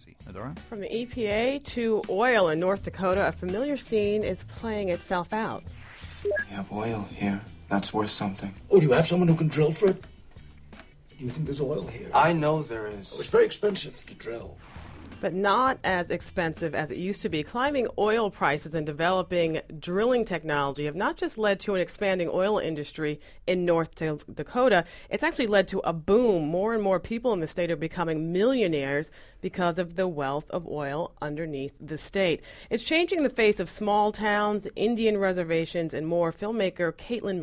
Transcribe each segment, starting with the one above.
transparency. Adora? From the EPA to oil in North Dakota, a familiar scene is playing itself out. We have oil here. That's worth something. Oh, do you have someone who can drill for it? Do you think there's oil here? I know there is. Oh, it's very expensive to drill. But not as expensive as it used to be. Climbing oil prices and developing drilling technology have not just led to an expanding oil industry in North Dakota, it's actually led to a boom. More and more people in the state are becoming millionaires because of the wealth of oil underneath the state. It's changing the face of small towns, Indian reservations, and more. Filmmaker Caitlin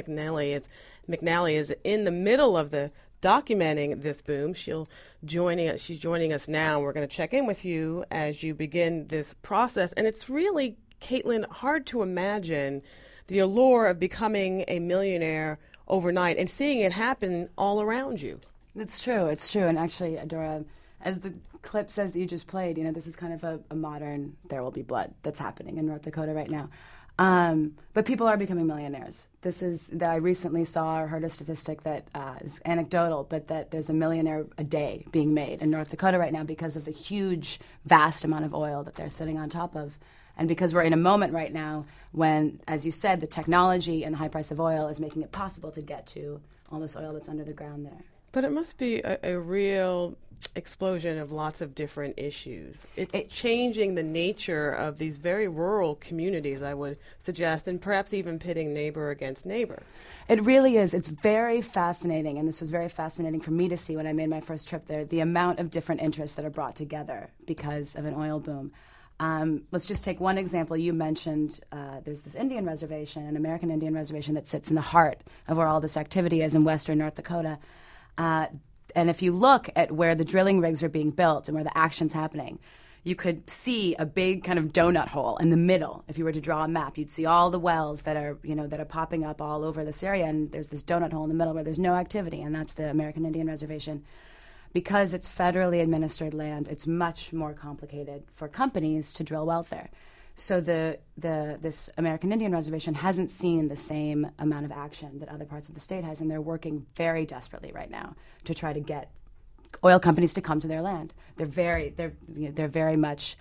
McNally is in the middle of the documenting this boom. She's joining us now. We're going to check in with you as you begin this process. And it's really, Caitlin, hard to imagine the allure of becoming a millionaire overnight and seeing it happen all around you. It's true. And actually, Adora, as the clip says that you just played, this is kind of a modern There Will Be Blood that's happening in North Dakota right now. But people are becoming millionaires. I recently saw or heard a statistic that is anecdotal, but that there's a millionaire a day being made in North Dakota right now because of the huge, vast amount of oil that they're sitting on top of. And because we're in a moment right now when, as you said, the technology and the high price of oil is making it possible to get to all this oil that's under the ground there. But it must be a real explosion of lots of different issues. It's changing the nature of these very rural communities, I would suggest, and perhaps even pitting neighbor against neighbor. It really is. It's very fascinating, and this was very fascinating for me to see when I made my first trip there, the amount of different interests that are brought together because of an oil boom. Let's just take one example. You mentioned there's this Indian reservation, an American Indian reservation that sits in the heart of where all this activity is in western North Dakota. And if you look at where the drilling rigs are being built and where the action's happening, you could see a big kind of donut hole in the middle. If you were to draw a map, you'd see all the wells that are popping up all over this area, and there's this donut hole in the middle where there's no activity, and that's the American Indian Reservation. Because it's federally administered land, it's much more complicated for companies to drill wells there. So this American Indian Reservation hasn't seen the same amount of action that other parts of the state has, and they're working very desperately right now to try to get oil companies to come to their land. They're very much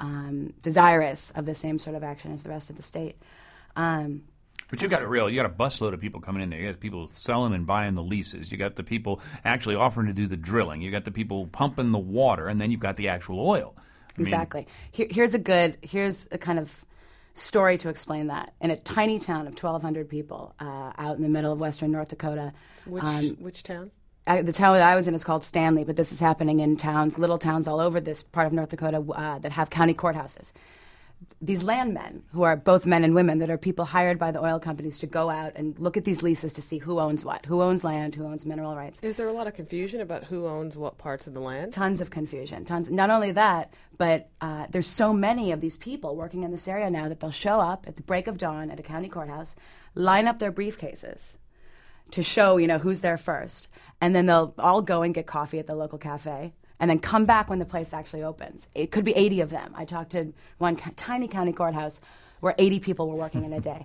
desirous of the same sort of action as the rest of the state. But you got a busload of people coming in there. You got people selling and buying the leases. You got the people actually offering to do the drilling. You got the people pumping the water, and then you've got the actual oil. Exactly. Here's a kind of story to explain that. In a tiny town of 1,200 people out in the middle of western North Dakota. Which town? The town that I was in is called Stanley, but this is happening in little towns all over this part of North Dakota that have county courthouses. These landmen, who are both men and women, that are people hired by the oil companies to go out and look at these leases to see who owns what, who owns land, who owns mineral rights. Is there a lot of confusion about who owns what parts of the land? Tons of confusion. Tons. Not only that, but there's so many of these people working in this area now that they'll show up at the break of dawn at a county courthouse, line up their briefcases to show, who's there first, and then they'll all go and get coffee at the local cafe, and then come back when the place actually opens. It could be 80 of them. I talked to one tiny county courthouse where 80 people were working in a day.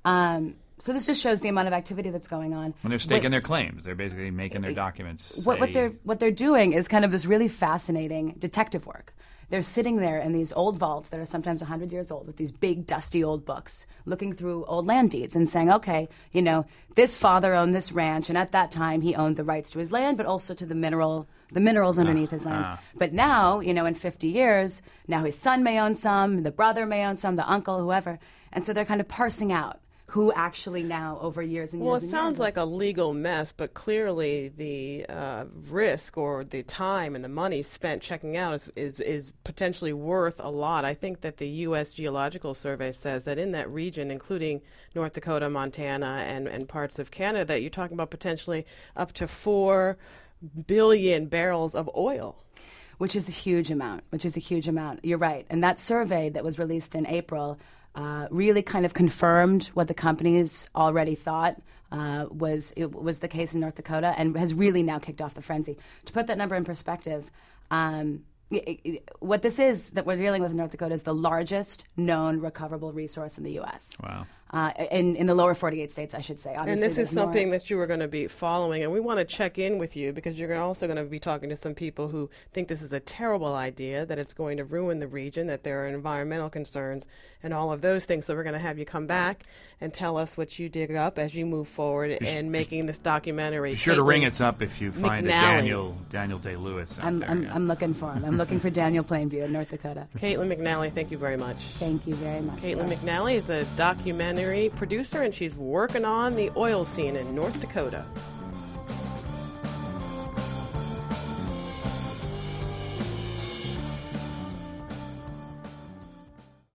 So this just shows the amount of activity that's going on. When they're staking their claims, they're basically making their documents. What they're doing is kind of this really fascinating detective work. They're sitting there in these old vaults that are sometimes 100 years old with these big, dusty old books, looking through old land deeds and saying, okay, this father owned this ranch, and at that time he owned the rights to his land, but also to the minerals underneath his land. But now, in 50 years, now his son may own some, the brother may own some, the uncle, whoever. And so they're kind of parsing out who actually now, over years and years Well, and it years. sounds like a legal mess, but clearly the risk or the time and the money spent checking out is potentially worth a lot. I think that the U.S. Geological Survey says that in that region, including North Dakota, Montana, and parts of Canada, that you're talking about potentially up to 4 billion barrels of oil. Which is a huge amount. You're right. And that survey that was released in April really kind of confirmed what the companies already thought was the case in North Dakota, and has really now kicked off the frenzy. To put that number in perspective, what this is that we're dealing with in North Dakota is the largest known recoverable resource in the U.S. Wow. in the lower 48 states, I should say. Obviously, And this is there's more. something that you are going to be following, and we want to check in with you because you're also going to be talking to some people who think this is a terrible idea, that it's going to ruin the region, that there are environmental concerns, and all of those things. So we're going to have you come back and tell us what you dig up as you move forward in making this documentary. Be sure to Caitlin ring us up if you find McNally. a Daniel Day-Lewis out I'm there. I'm looking for him. I'm looking for Daniel Plainview in North Dakota. Caitlin McNally, thank you very much. Thank you very much. Caitlin McNally is a documentary producer, and she's working on the oil scene in North Dakota.